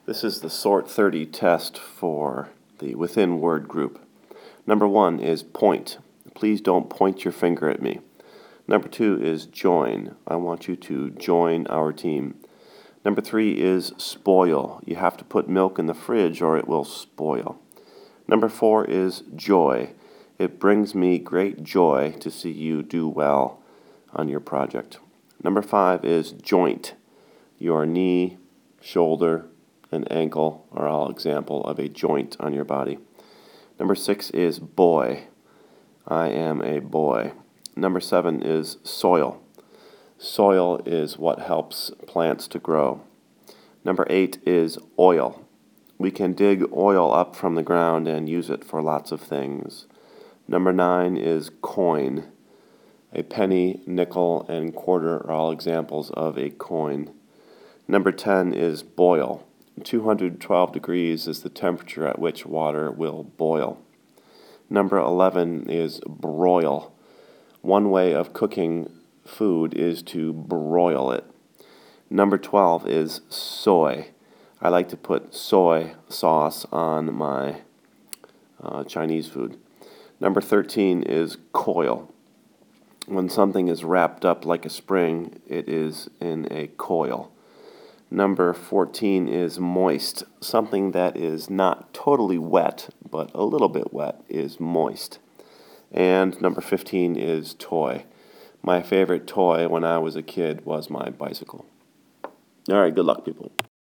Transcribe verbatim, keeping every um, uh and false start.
This is the Sort thirty test for the within word group. Number one is point. Please don't point your finger at me. Number two is join. I want you to join our team. Number three is spoil. You have to put milk in the fridge or it will spoil. Number four is joy. It brings me great joy to see you do well on your project. Number five is joint. Your knee, shoulder, and ankle are all example of a joint on your body. Number six is boy. I am a boy. Number seven is soil. Soil is what helps plants to grow. Number eight is oil. We can dig oil up from the ground and use it for lots of things. Number nine is coin. A penny, nickel, and quarter are all examples of a coin. Number ten is boil. two hundred twelve degrees is the temperature at which water will boil. Number eleven is broil. One way of cooking food is to broil it. Number twelve is soy. I like to put soy sauce on my uh, Chinese food. Number thirteen is coil. When something is wrapped up like a spring, it is in a coil. Number fourteen is moist. Something that is not totally wet, but a little bit wet, is moist. And number fifteen is toy. My favorite toy when I was a kid was my bicycle. All right, good luck, people.